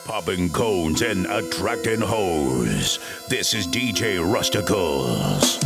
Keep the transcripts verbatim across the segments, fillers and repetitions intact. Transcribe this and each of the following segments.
Popping cones and attracting hoes. This is D J Rusticles.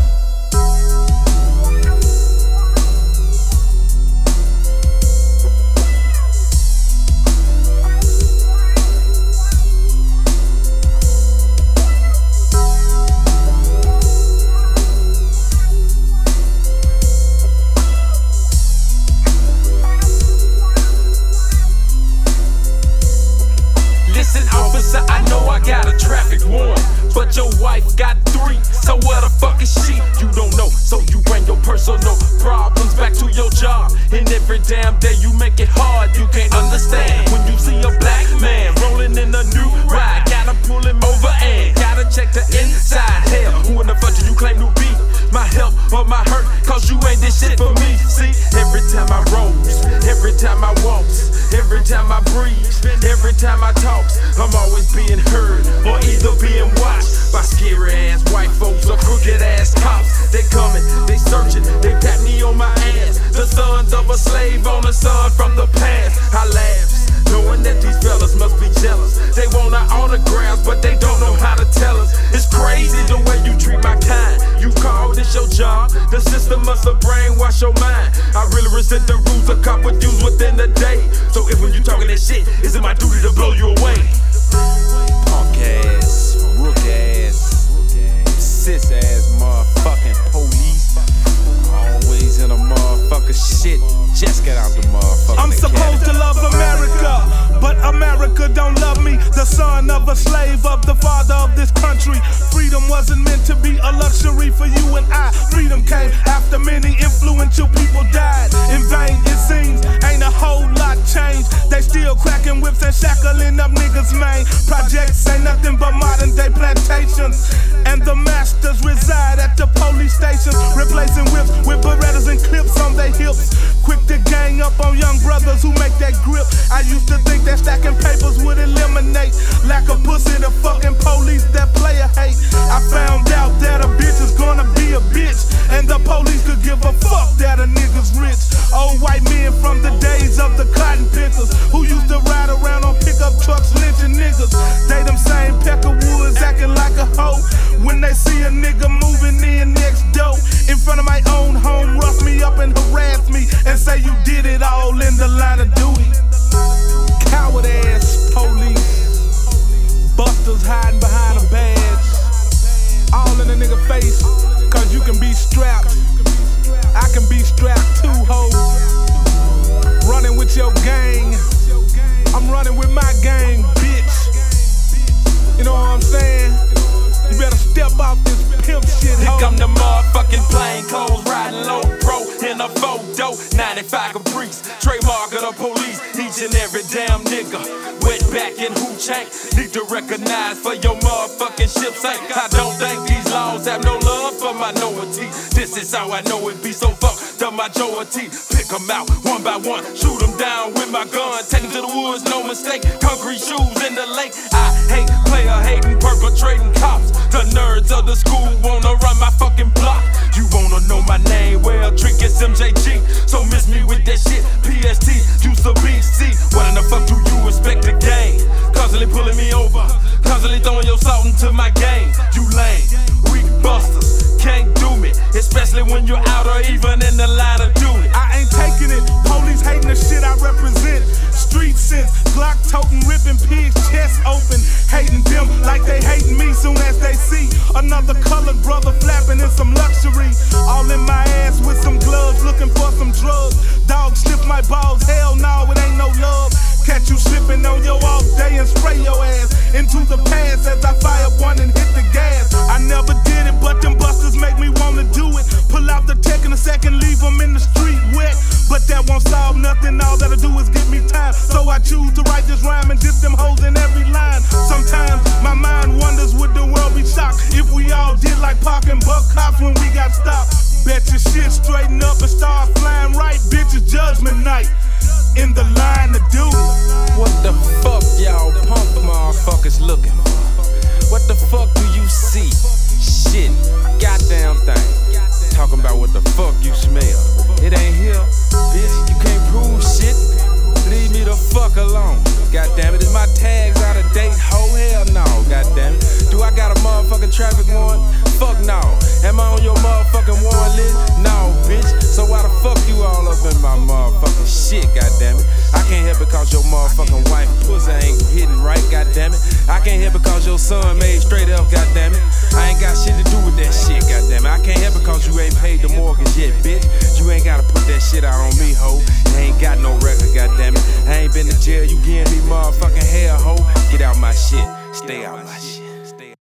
Officer, I know I got a traffic warrant, but your wife got three, so where the fuck is she? You don't know, so you bring your personal problems back to your job, and every damn day you make it hard. You can't understand when you see a black man rolling in a new ride, gotta pull him over and gotta check the inside. Hell, who in the fuck do you claim to be? My help or my hurt, cause you ain't this shit for me. See, every time I rose, every time I walks, every time I breathe, every time I talk, I'm always being heard or either being watched by scary ass white folks or crooked ass cops. They coming, they searching, they pat me on my ass. The sons of a slave on a son from the past. I laugh, knowing that these fellas must be jealous. They want our autographs, but they don't know how to tell us. It's crazy the way you treat my kind. You call this your job? The system must have brainwashed your mind. I really resent the rules a cop would use within the day. So if when you talking that shit, is it my duty to blow you away? Punk ass, rook ass, sis ass motherfucking police. Always in a motherfucker shit. Just get out the motherfucker. I'm supposed to love America, but America don't love me. The son of a slave of the father of this country. Freedom wasn't meant to be a luxury for you and I. Freedom came after many influential people died. In vain it seems, ain't a whole lot changed. They still cracking whips and shackling up niggas, man. Projects ain't nothing but modern day plantations, and the masters reside at the police stations, replacing whips with Berettas and clips on their hips. Quick to gang up on young brothers who make that grip. I used to think that stacking papers would eliminate lack of pussy to fucking police that player hate. I found out that a bitch is gonna be a bitch, and the police could give a fuck that a nigga's rich. Old white men from the days of the cotton pickers who used to ride around on pickup trucks lynching niggas. They them same pecker woods acting like a hoe when they see a nigga moving in next door. In front of my own home, rough me up and harass me and say you did it all in the line of duty. Coward ass police, busters hiding behind a badge, all in a nigga face, cause you can be strapped. I can be strapped too, ho. Running with your gang, I'm running with my gang, bitch. You know what I'm saying? You better step off this pimp shit, ho. Here come the motherfucking plain clothes riding low pro in a photo, ninety-five Caprice, trademark of the police. Each and every damn nigga, wet back in hooch hank, need to recognize for your motherfucking ship's sake. I don't think these laws have no love for minority. This is how I know it be, so fuck the majority. Pick them out one by one, shoot them down with my gun, take them to the woods, no mistake. Concrete shoes in the lake. I hate player hating, perpetrating cops. The nerds of the school wanna run my fucking block. You wanna know my name? Well, trick is M J G, so miss me with that shit. P S T used to be C. What in the fuck do you expect the game? Constantly pulling me over, constantly throwing your salt into my game. You lame, weak busters, can't do me, especially when you're out or even in the line of duty. I ain't taking it, police hating the shit I represent. Street sense, Glock toting, ripping pigs chest open, hating them like they hating me soon as they see another colored brother flapping in some luxury. All in my ass with some gloves, looking for some drugs. Dog sniff my balls, hell no, it ain't no love. Catch you slipping on your off day and spray your ass into the past as I fire one and hit the gas. I never did it, but them busters make me wanna do it. Pull out the tech in a second, leave them in the street wet. But that won't solve nothing, all that'll do is give me time. So I choose to write this rhyme and diss them hoes in every line. Sometimes my mind wonders, would the world be shocked if we all did like Pac and Buck cops when we got stopped? Bet your shit straighten up and start flying right, bitch, it's judgment night. In the line of duty. What the fuck y'all punk motherfuckers looking for? What the fuck do you see? Shit, goddamn thing. Talking about what the fuck you smell. It ain't here, bitch, you can't prove shit. Leave me the fuck alone. Goddamn it, is my tags out of date? traffic warrant? Fuck no. Am I on your motherfucking warrant list? No, bitch. So why the fuck you all up in my motherfucking shit, goddammit? I can't help because your motherfucking wife pussy ain't hitting right, goddammit. I can't help because your son made straight up, goddammit. I ain't got shit to do with that shit, goddammit. I can't help because you ain't paid the mortgage yet, bitch. You ain't gotta put that shit out on me, ho. You ain't got no record, goddammit. I ain't been to jail, you giving me motherfucking hell, ho. Get out my shit, stay out my shit.